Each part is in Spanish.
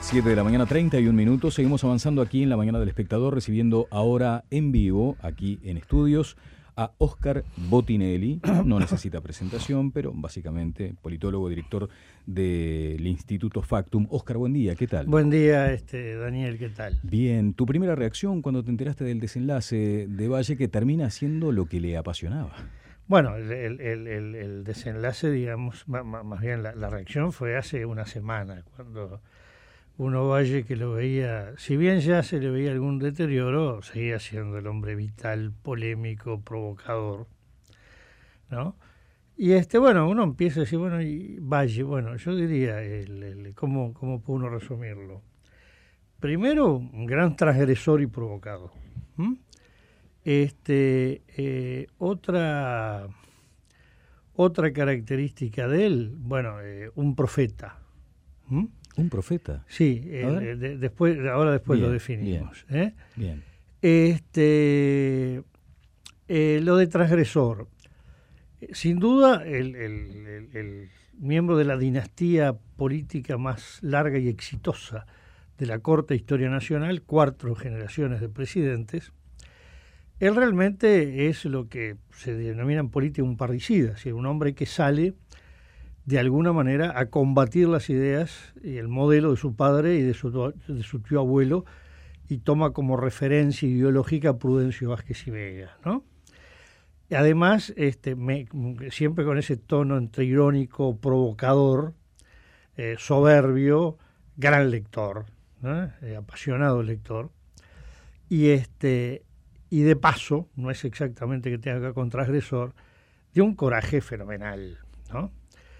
7 de la mañana, 31 minutos. Seguimos avanzando aquí en la mañana del Espectador, recibiendo ahora en vivo, aquí en estudios, a Óscar Botinelli. No necesita presentación, pero básicamente politólogo, director del Instituto Factum. Óscar, buen día, ¿qué tal? Buen día, Daniel, ¿qué tal? Bien, tu primera reacción cuando te enteraste del desenlace de Valle, que termina haciendo lo que le apasionaba. Bueno, el desenlace, digamos, más bien la reacción fue hace una semana, cuando uno Valle que lo veía, si bien ya se le veía algún deterioro, seguía siendo el hombre vital, polémico, provocador, ¿no? Y bueno, uno empieza a decir, bueno, y Valle, bueno, yo diría, ¿cómo puede uno resumirlo? Primero, un gran transgresor y provocador. Otra característica de él, bueno, un profeta. ¿Un profeta? Sí, ahora después bien, lo definimos. Bien. Lo de transgresor. Sin duda, el miembro de la dinastía política más larga y exitosa de la corta historia nacional, 4 generaciones de presidentes. Él realmente es lo que se denomina en política un parricida, es decir, un hombre que sale de alguna manera a combatir las ideas y el modelo de su padre y de su tío abuelo, y toma como referencia ideológica a Prudencio Vázquez y Vega, ¿no? Y además, siempre con ese tono entre irónico, provocador, soberbio, gran lector, ¿no? Apasionado lector, y de paso, no es exactamente que tenga que ver con transgresor, de un coraje fenomenal, ¿no?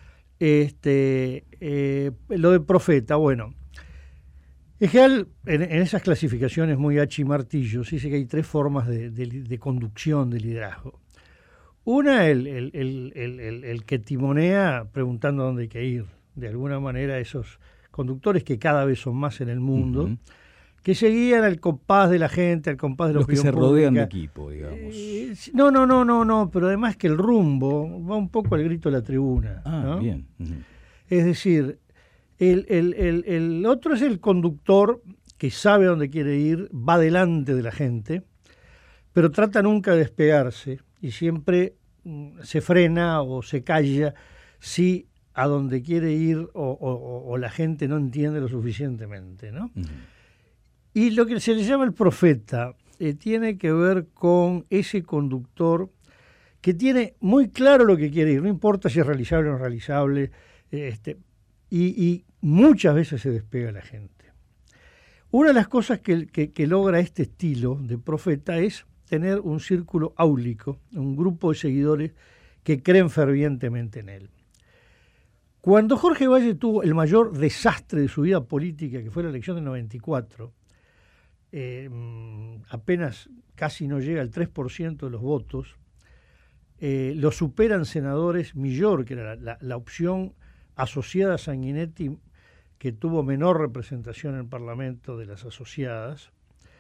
Lo de profeta, bueno, en general, en esas clasificaciones muy martillo, se dice que hay 3 formas de conducción, de liderazgo. Una, el que timonea preguntando a dónde hay que ir. De alguna manera, esos conductores que cada vez son más en el mundo, que se guían al compás de la gente, al compás de la opinión pública. Los que se rodean de equipo, digamos. No, pero además que el rumbo va un poco al grito de la tribuna. ¿No? Bien. Es decir, el otro es el conductor que sabe a dónde quiere ir, va delante de la gente, pero trata nunca de despegarse y siempre se frena o se calla si a donde quiere ir o la gente no entiende lo suficientemente, ¿no? Y lo que se le llama el profeta tiene que ver con ese conductor que tiene muy claro lo que quiere ir, no importa si es realizable o no realizable, y muchas veces se despega de la gente. Una de las cosas que logra este estilo de profeta es tener un círculo áulico, un grupo de seguidores que creen fervientemente en él. Cuando Jorge Valle tuvo el mayor desastre de su vida política, que fue la elección del 94, apenas casi no llega al 3% de los votos, lo superan senadores Millor, que era la opción asociada a Sanguinetti, que tuvo menor representación en el Parlamento de las asociadas.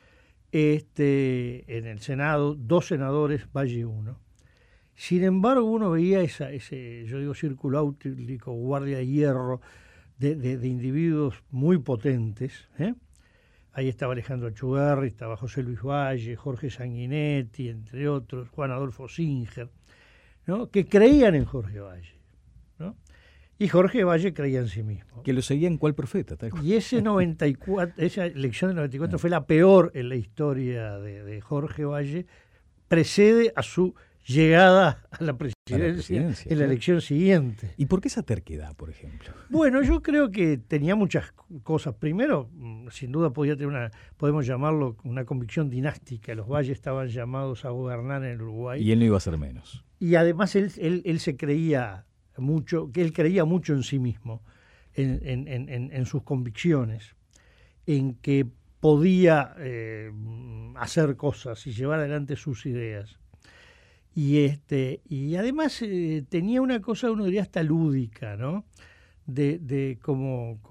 En el Senado, 2 senadores, Valle 1. Sin embargo, uno veía ese, yo digo, círculo áulico, guardia de hierro, de individuos muy potentes. Ahí estaba Alejandro Achugarri, estaba José Luis Valle, Jorge Sanguinetti, entre otros, Juan Adolfo Singer, ¿no? Que creían en Jorge Valle, ¿no? Y Jorge Valle creía en sí mismo. ¿Que lo seguían cuál profeta? Y esa elección del 94 fue la peor en la historia de Jorge Valle, precede a su llegada a la presidencia en la elección siguiente. ¿Y por qué esa terquedad, por ejemplo? Bueno, yo creo que tenía muchas cosas. Primero, sin duda podemos llamarlo una convicción dinástica. Los Valles estaban llamados a gobernar en el Uruguay. Y él no iba a ser menos. Y además él se creía mucho, que él creía mucho en sí mismo, en sus convicciones, en que podía hacer cosas y llevar adelante sus ideas. Y además tenía una cosa, uno diría hasta lúdica, ¿no? De como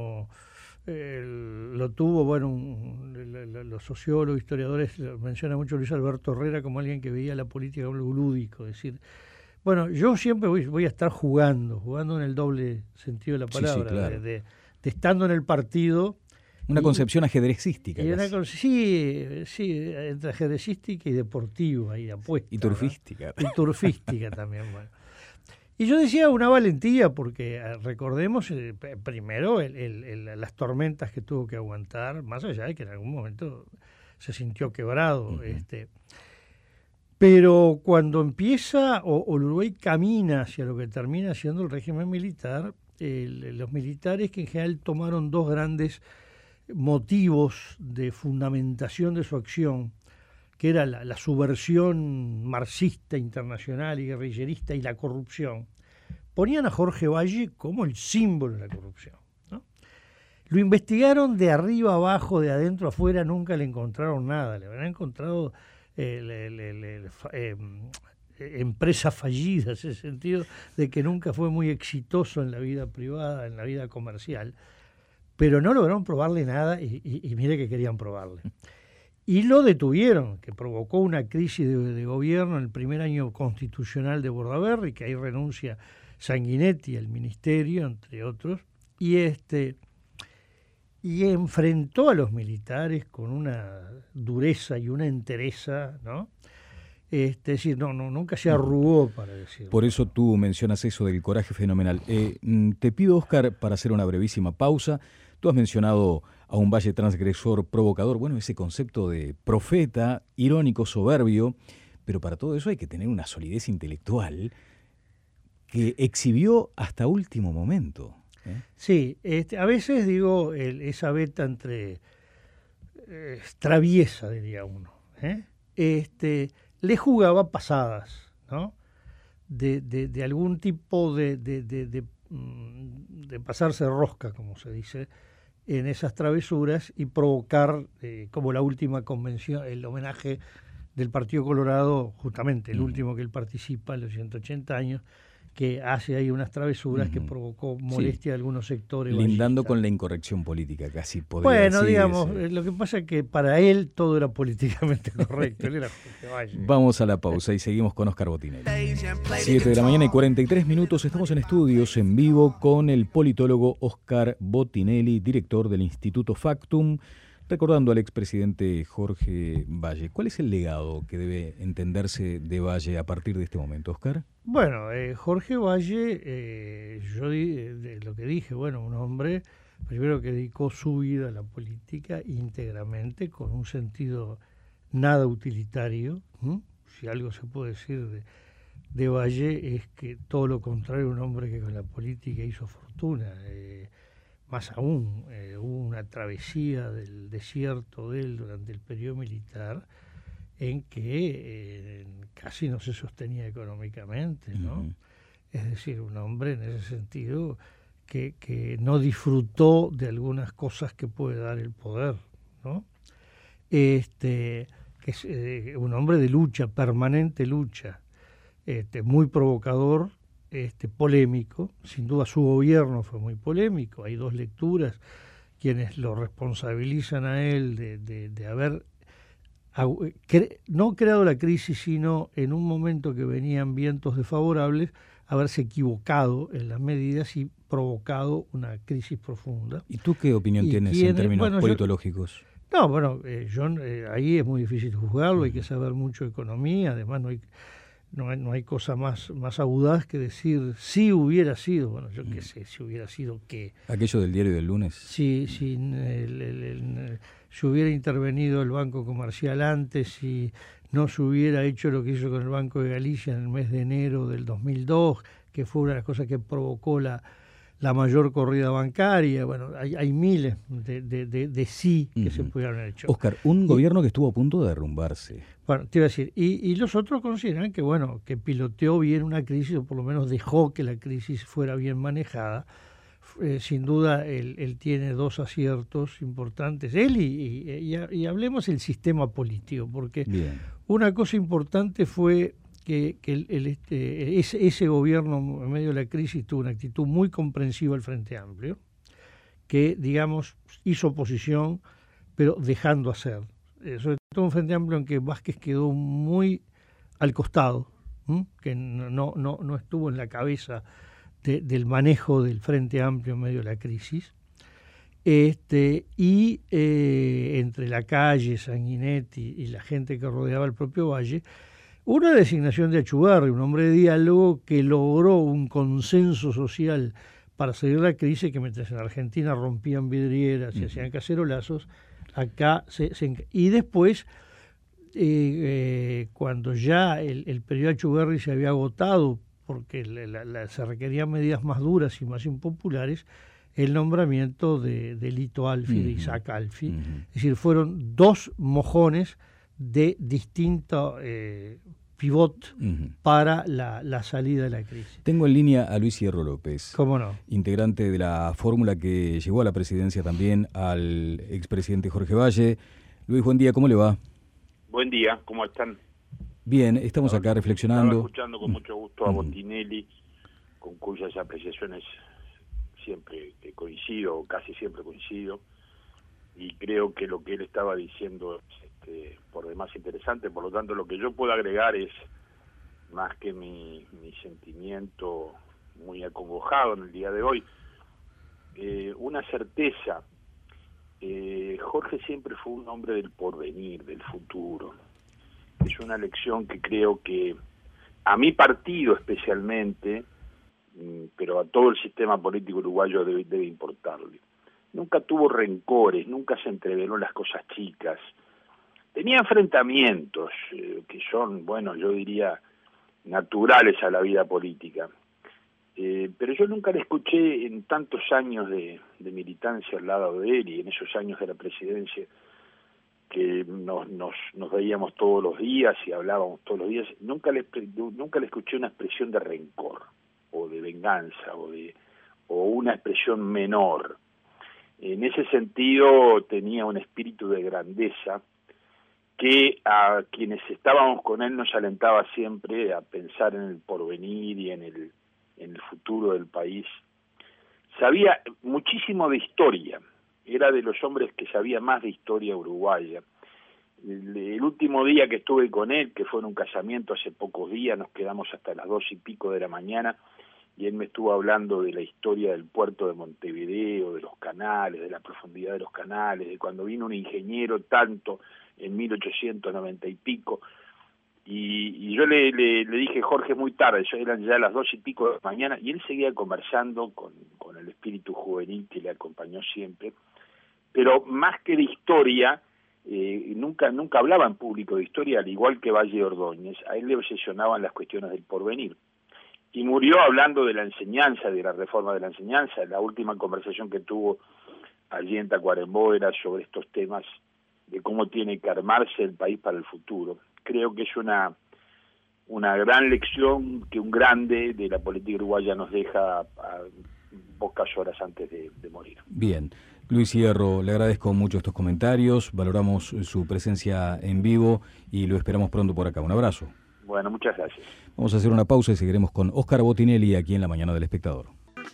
lo tuvo, bueno, los sociólogos, historiadores, menciona mucho Luis Alberto Herrera como alguien que veía la política como algo lúdico, es decir, bueno, yo siempre voy a estar jugando en el doble sentido de la palabra, sí, claro. de estando en el partido, Una concepción ajedrecística. Sí, entre ajedrecística y deportiva y de apuesta. Y turfística. ¿no? Y turfística también, bueno. Y yo decía una valentía porque recordemos primero las tormentas que tuvo que aguantar, más allá de que en algún momento se sintió quebrado. Uh-huh. Pero cuando empieza o el Uruguay camina hacia lo que termina siendo el régimen militar, los militares que en general tomaron dos grandes motivos de fundamentación de su acción, que era la subversión marxista internacional y guerrillerista y la corrupción, ponían a Jorge Valle como el símbolo de la corrupción, ¿no? Lo investigaron de arriba abajo, de adentro afuera, nunca le encontraron nada. Le habrán encontrado empresas fallidas, en el sentido de que nunca fue muy exitoso en la vida privada, en la vida comercial, pero no lograron probarle nada y mire que querían probarle. Y lo detuvieron, que provocó una crisis de gobierno en el primer año constitucional de Bordaberry, que ahí renuncia Sanguinetti al ministerio, entre otros, y enfrentó a los militares con una dureza y una entereza, ¿no? Es decir, nunca se arrugó, para decirlo. Por eso tú mencionas eso del coraje fenomenal. Te pido, Óscar, para hacer una brevísima pausa. Tú has mencionado a un Valle transgresor, provocador, bueno, ese concepto de profeta, irónico, soberbio, pero para todo eso hay que tener una solidez intelectual que exhibió hasta último momento. Sí, a veces digo, esa beta entre traviesa, diría uno, le jugaba pasadas, ¿no? De algún tipo de pasarse rosca, como se dice, en esas travesuras y provocar, como la última convención, el homenaje del Partido Colorado, justamente el último que él participa en los 180 años, que hace ahí unas travesuras que provocó molestia a algunos sectores. Lindando vallistas. con la incorrección política, casi podría decir. Bueno, digamos, lo que pasa es que para él todo era políticamente correcto. Él era Jorge Valle. Vamos a la pausa y seguimos con Óscar Botinelli. 7 de la mañana y 43 minutos. Estamos en estudios en vivo con el politólogo Óscar Botinelli, director del Instituto Factum, recordando al expresidente Jorge Valle. ¿Cuál es el legado que debe entenderse de Valle a partir de este momento, Óscar? Bueno, Jorge Valle, yo lo que dije, bueno, un hombre primero que dedicó su vida a la política íntegramente, con un sentido nada utilitario. Si algo se puede decir de Valle es que todo lo contrario, un hombre que con la política hizo fortuna. Más aún, hubo una travesía del desierto de él durante el periodo militar en que casi no se sostenía económicamente, ¿no? Uh-huh. Es decir, un hombre en ese sentido que no disfrutó de algunas cosas que puede dar el poder, ¿no? Que es un hombre de lucha, permanente lucha, muy provocador, polémico. Sin duda su gobierno fue muy polémico. Hay dos lecturas quienes lo responsabilizan a él de haber no creado la crisis, sino en un momento que venían vientos desfavorables, haberse equivocado en las medidas y provocado una crisis profunda. ¿Y tú qué opinión tienes en términos politológicos? Ahí es muy difícil juzgarlo, hay que saber mucho de economía, además no hay cosa más audaz que decir si hubiera sido, bueno, yo qué sé, si hubiera sido qué. Aquello del diario del lunes. Si hubiera intervenido el Banco Comercial antes, si no se hubiera hecho lo que hizo con el Banco de Galicia en el mes de enero del 2002, que fue una de las cosas que provocó la mayor corrida bancaria. Bueno, hay miles de sí que se pudieron haber hecho. Óscar, un gobierno que estuvo a punto de derrumbarse. Bueno, te iba a decir, y los otros consideran que piloteó bien una crisis, o por lo menos dejó que la crisis fuera bien manejada. Sin duda, él tiene dos aciertos importantes. Él y hablemos del sistema político, porque una cosa importante fue que ese gobierno en medio de la crisis tuvo una actitud muy comprensiva al Frente Amplio, que, digamos, hizo oposición, pero dejando hacer. Sobre todo un Frente Amplio en que Vázquez quedó muy al costado, que no estuvo en la cabeza del manejo del Frente Amplio en medio de la crisis. Y entre la calle, Sanguinetti y la gente que rodeaba el propio Valle, una designación de Achugarri, un hombre de diálogo que logró un consenso social para salir de la crisis, que mientras en Argentina rompían vidrieras y hacían cacerolazos, acá y después, cuando ya el periodo de Achugarri se había agotado, porque se requerían medidas más duras y más impopulares, el nombramiento de Lito Alfi, de Isaac Alfi. Es decir, fueron dos mojones de distinto pivot para la salida de la crisis. Tengo en línea a Luis Hierro López. ¿Cómo no? Integrante de la fórmula que llegó a la presidencia también al expresidente Jorge Valle. Luis, buen día, ¿cómo le va? Buen día, ¿cómo están? Bien, estamos acá reflexionando. Estaba escuchando con mucho gusto a Botinelli, con cuyas apreciaciones siempre coincido, o casi siempre coincido, y creo que lo que él estaba diciendo es por demás interesante. Por lo tanto, lo que yo puedo agregar es, más que mi sentimiento muy acongojado en el día de hoy, una certeza. Jorge siempre fue un hombre del porvenir, del futuro. Es una lección que creo que a mi partido especialmente, pero a todo el sistema político uruguayo debe importarle. Nunca tuvo rencores, nunca se entreveró en las cosas chicas. Tenía enfrentamientos que son, bueno, yo diría, naturales a la vida política. Pero yo nunca le escuché en tantos años de militancia al lado de él y en esos años de la presidencia que nos veíamos todos los días y hablábamos todos los días, nunca le escuché una expresión de rencor o de venganza o una expresión menor. En ese sentido tenía un espíritu de grandeza que a quienes estábamos con él nos alentaba siempre a pensar en el porvenir y en el futuro del país. Sabía muchísimo de historia, era de los hombres que sabía más de historia uruguaya. El último día que estuve con él, que fue en un casamiento hace pocos días, nos quedamos hasta las 2:00 de la mañana, y él me estuvo hablando de la historia del puerto de Montevideo, de los canales, de la profundidad de los canales, de cuando vino un ingeniero tanto en 1890 y pico, y yo le dije, Jorge, muy tarde, eran ya las 2:00 de la mañana, y él seguía conversando con el espíritu juvenil que le acompañó siempre, pero más que de historia, nunca hablaba en público de historia, al igual que Valle Ordóñez. A él le obsesionaban las cuestiones del porvenir. Y murió hablando de la enseñanza, de la reforma de la enseñanza. La última conversación que tuvo allí en Tacuarembó era sobre estos temas de cómo tiene que armarse el país para el futuro. Creo que es una gran lección que un grande de la política uruguaya nos deja a pocas horas antes de morir. Bien. Luis Hierro, le agradezco mucho estos comentarios, valoramos su presencia en vivo y lo esperamos pronto por acá. Un abrazo. Bueno, muchas gracias. Vamos a hacer una pausa y seguiremos con Óscar Botinelli aquí en La Mañana del Espectador.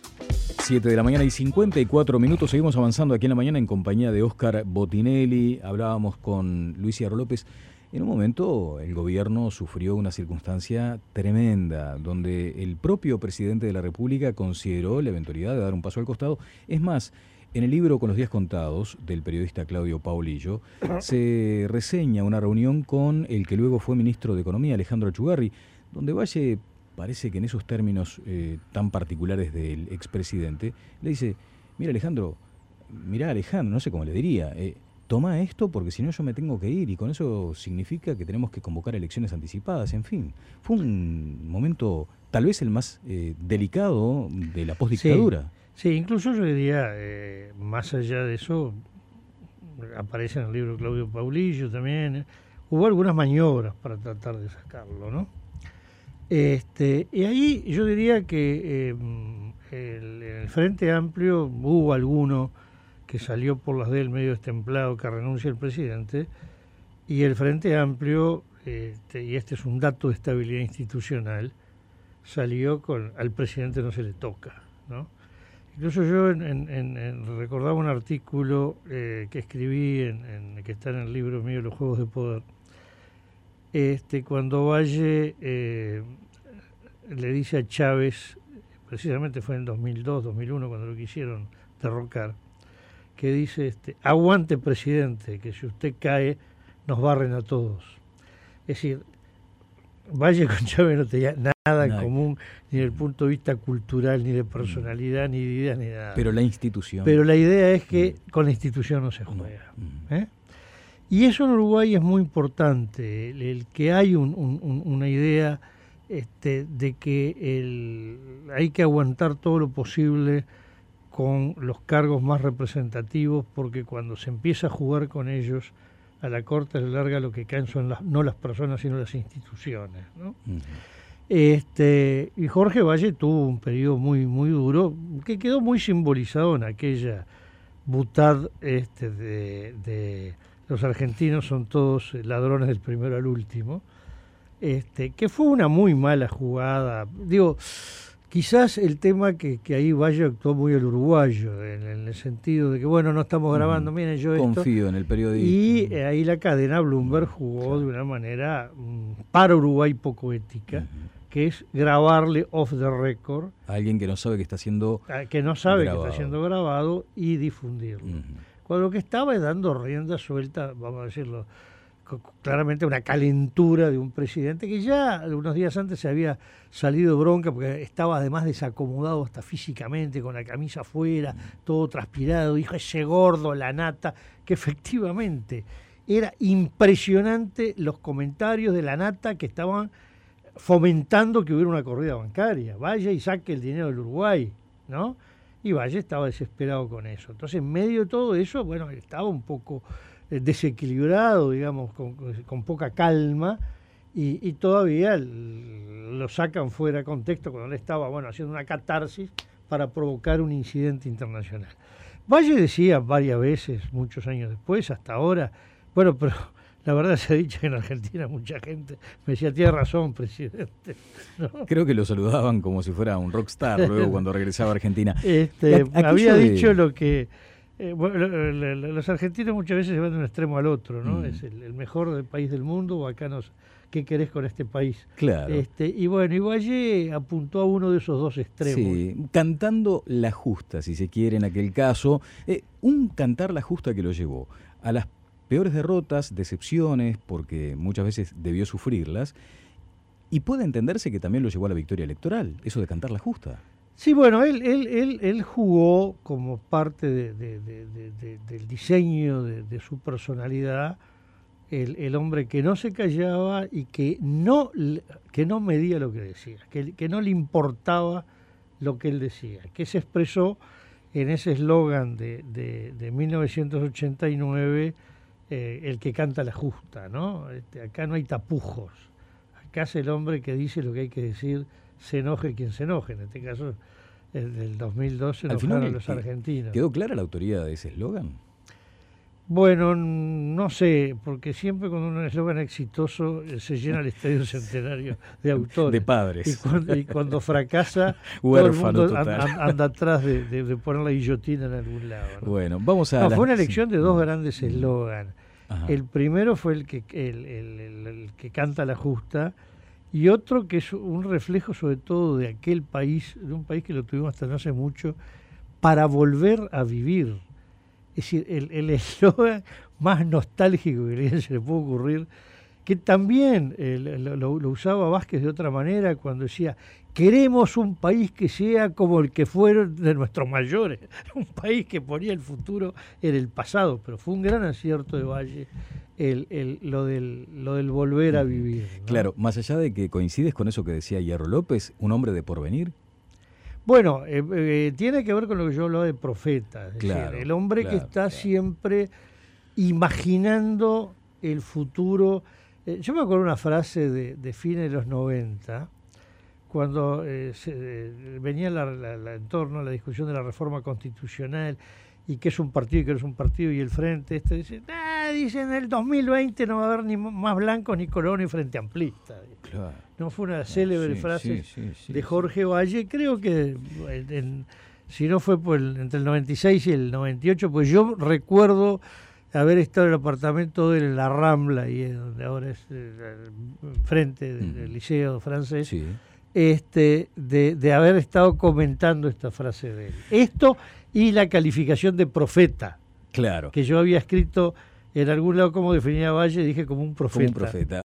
7:54 a.m, seguimos avanzando aquí en La Mañana en compañía de Óscar Botinelli. Hablábamos con Luis Hierro López. En un momento el gobierno sufrió una circunstancia tremenda, donde el propio presidente de la República consideró la eventualidad de dar un paso al costado. Es más, en el libro Con los días contados, del periodista Claudio Paulillo, se reseña una reunión con el que luego fue ministro de Economía, Alejandro Achugarri, donde Valle parece que en esos términos tan particulares del expresidente, le dice, mira Alejandro, no sé cómo le diría, toma esto porque si no yo me tengo que ir, y con eso significa que tenemos que convocar elecciones anticipadas, en fin. Fue un momento tal vez el más delicado de la postdictadura. Sí, incluso yo diría, más allá de eso, aparece en el libro Claudio Paulillo también, hubo algunas maniobras para tratar de sacarlo, ¿no? Y ahí yo diría que en el Frente Amplio hubo alguno que salió por las del medio destemplado que renuncia el presidente, y el Frente Amplio, y este es un dato de estabilidad institucional, salió con al presidente no se le toca, ¿no? Incluso yo recordaba un artículo que escribí, que está en el libro mío, Los Juegos de Poder, cuando Valle le dice a Chávez, precisamente fue en 2002, 2001, cuando lo quisieron derrocar, que dice, aguante presidente, que si usted cae nos barren a todos. Es decir, Valle con Chávez no tenía nada en común, ni desde el punto de vista cultural, ni de personalidad, ni de ideas, ni de nada. Pero la institución. Pero la idea es que con la institución no se juega. Y eso en Uruguay es muy importante, el que hay una idea de que hay que aguantar todo lo posible con los cargos más representativos, porque cuando se empieza a jugar con ellos, a la corta y a la larga lo que caen son no las personas, sino las instituciones, ¿no? Y Jorge Valle tuvo un periodo muy, muy duro, que quedó muy simbolizado en aquella butad de los argentinos son todos ladrones del primero al último, que fue una muy mala jugada. Digo, quizás el tema que ahí Valle actuó muy el uruguayo, en el sentido de que, bueno, no estamos grabando, miren, yo confío en el periodista. Y ahí la cadena Bloomberg jugó de una manera para Uruguay poco ética, que es grabarle off the record a alguien que no sabe que está siendo grabado y difundirlo. Cuando lo que estaba es dando rienda suelta, vamos a decirlo claramente, una calentura de un presidente que ya unos días antes se había salido bronca porque estaba además desacomodado hasta físicamente, con la camisa afuera, todo transpirado, dijo ese gordo, la nata, que efectivamente era impresionante los comentarios de la nata que estaban fomentando que hubiera una corrida bancaria. Vaya y saque el dinero del Uruguay, ¿no? Y Valle estaba desesperado con eso. Entonces, en medio de todo eso, bueno, estaba un poco desequilibrado, digamos, con poca calma, y todavía lo sacan fuera de contexto cuando él estaba, bueno, haciendo una catarsis para provocar un incidente internacional. Valle decía varias veces, muchos años después, hasta ahora, bueno, pero la verdad se ha dicho que en Argentina mucha gente me decía, tiene razón, presidente, ¿no? Creo que lo saludaban como si fuera un rockstar luego cuando regresaba a Argentina. Había dicho lo que... bueno, los argentinos muchas veces se van de un extremo al otro, ¿no? Es el mejor país del mundo, o acá ¿qué querés con este país? Claro. Y bueno, y Valle apuntó a uno de esos dos extremos. Sí, cantando la justa, si se quiere, en aquel caso. Un cantar la justa que lo llevó a las peores derrotas, decepciones, porque muchas veces debió sufrirlas, y puede entenderse que también lo llevó a la victoria electoral, eso de cantar la justa. Sí, bueno, él jugó como parte del diseño de su personalidad, el hombre que no se callaba y que no medía lo que decía, que no le importaba lo que él decía, que se expresó en ese eslogan de 1989, el que canta la justa, ¿no? Acá no hay tapujos, acá es el hombre que dice lo que hay que decir, se enoje quien se enoje. En este caso, el del 2012 al final, los argentinos. ¿Quedó clara la autoría de ese eslogan? Bueno, no sé, porque siempre cuando un eslogan exitoso se llena el Estadio Centenario de autores. De padres. Y cuando fracasa, huérfano todo el mundo anda atrás de poner la guillotina en algún lado, ¿no? Bueno, vamos a... fue una elección de dos grandes eslogans. El primero fue el que canta la justa, y otro que es un reflejo sobre todo de aquel país, de un país que lo tuvimos hasta no hace mucho, para volver a vivir. Es decir, el eslogan más nostálgico que se le puede ocurrir, que también lo usaba Vázquez de otra manera cuando decía, queremos un país que sea como el que fueron de nuestros mayores, un país que ponía el futuro en el pasado, pero fue un gran acierto de Valle lo del volver a vivir, ¿no? Claro, más allá de que coincides con eso que decía Hierro López, un hombre de porvenir. Bueno, tiene que ver con lo que yo hablaba de profeta, es decir, el hombre que está siempre imaginando el futuro. Yo me acuerdo una frase de fines de los 90, cuando venía en torno a la discusión de la reforma constitucional y qué es un partido y qué no es un partido, y el Frente dice, en el 2020 no va a haber ni más blancos, ni colonos, ni Frente Amplista. Claro. No fue una célebre frase de Jorge Valle, creo que si no fue entre el 96 y el 98, pues yo recuerdo haber estado en el apartamento de él en la Rambla, y donde ahora es frente del Liceo Francés, de haber estado comentando esta frase de él. Esto y la calificación de profeta Claro. que yo había escrito en algún lado cómo definía a Valle, dije como un profeta. Como un profeta.